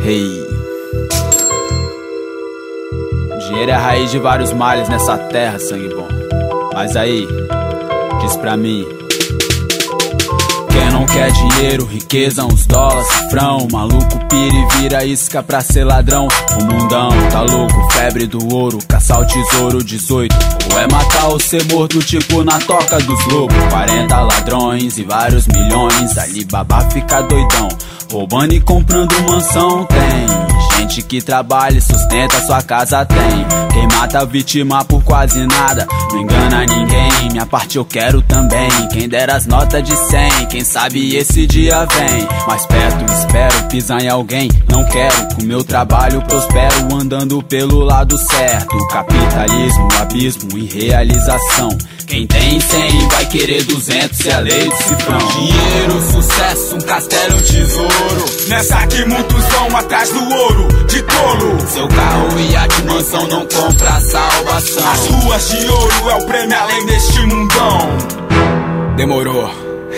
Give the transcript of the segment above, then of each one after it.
Hey. Dinheiro é a raiz de vários males nessa terra, sangue bom. Mas aí, diz pra mim, quem não quer dinheiro, riqueza, uns dólares, cifrão. Maluco pira e vira isca pra ser ladrão. O mundão tá louco, febre do ouro, caçar o tesouro 18. Ou é matar ou ser morto, tipo na toca dos lobos. 40 ladrões e vários milhões, Alibaba fica doidão, roubando e comprando mansão. Tem gente que trabalha e sustenta sua casa, tem quem mata a vítima por quase nada, não engana ninguém. Minha parte eu quero também, quem dera as notas de 100. Quem sabe esse dia vem, mais perto espero pisar em alguém. Não quero, com meu trabalho prospero, andando pelo lado certo. Capitalismo, abismo e realização. Quem tem 100 vai querer 200, se é lei de cifrão. Dinheiro, sucesso, um castelo, um tesouro. Nessa que muitos vão atrás do ouro, de tolo. Seu carro, iate, mansão não compra a salvação. As ruas de ouro é o prêmio além deste mundão. Demorou.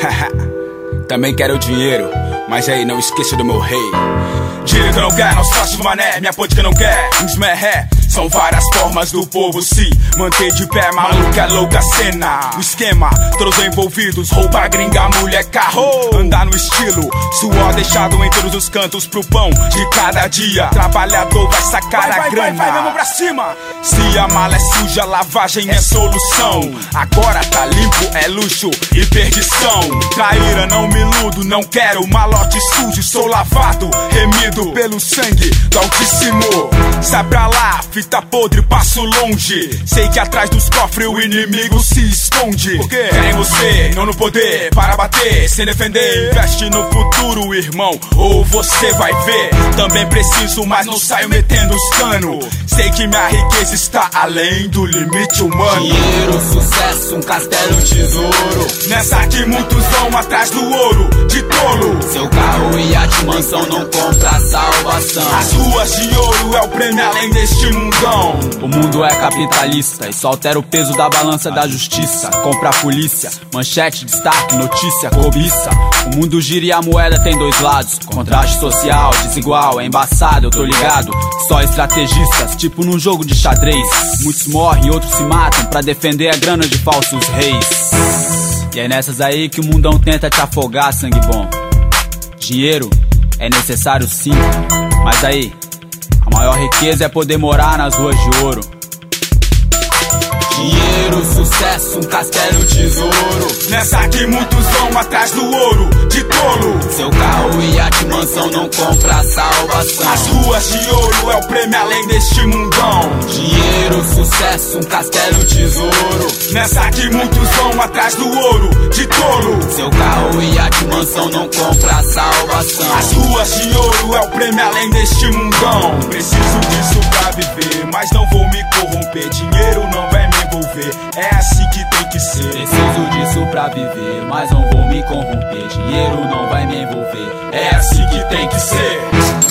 Também quero dinheiro, mas aí não esqueça do meu rei. Dinheiro que eu não quero, não faço de mané. Minha ponte que eu não quer, uns merré. São várias formas do povo se manter de pé, maluco é louca cena. O esquema, todos envolvidos, roupa, gringa, mulher, carro. Andar no estilo, suor deixado em todos os cantos pro pão de cada dia. Trabalhador vai sacar a grana. Vai, vamos pra cima. Se a mala é suja, lavagem é solução. Agora tá limpo, é luxo e perdição. Traíra, não me iludo, não quero malote sujo. Sou lavado, remido pelo sangue do Altíssimo. Sai pra lá, fita podre, passo longe. Sei que atrás dos cofres o inimigo se esconde. Por quê? Querem você, não no poder, para bater, sem defender. Investe no futuro, irmão, ou você vai ver. Também preciso, mas não saio metendo os cano. Sei que minha riqueza está além do limite humano. Dinheiro, sucesso, um castelo, um tesouro. Nessa que muitos vão atrás do ouro, de tolo. Seu carro, iate, mansão não compra a salvação. As ruas de ouro é o prêmio além deste mundão. O mundo é capitalista, isso altera o peso da balança da justiça. Compra a polícia, manchete, destaque, notícia, cobiça. O mundo gira e a moeda tem dois lados. Contraste social, desigual, é embaçado, eu tô ligado. Só estrategistas, tipo num jogo de xadrez. Muitos morrem, outros se matam pra defender a grana de falsos reis. E é nessas aí que o mundão tenta te afogar, sangue bom. Dinheiro é necessário sim, mas aí a maior riqueza é poder morar nas ruas de ouro. Dinheiro, sucesso, um castelo, um tesouro. Nessa que muitos vão atrás do ouro, de tolo. Seu carro, iate, mansão não compra a salvação. As ruas de ouro é o prêmio além deste mundão. Dinheiro, sucesso, um castelo, um tesouro. Nessa que muitos vão atrás do ouro, de tolo. Seu carro, iate, mansão não compra a salvação. As ruas de ouro é o prêmio além deste mundão. Preciso disso pra viver, mas não vou me corromper. Dinheiro não vai me envolver, é assim que tem que ser. Preciso disso pra viver, mas não vou me corromper. Dinheiro não vai me envolver, é assim que tem que ser.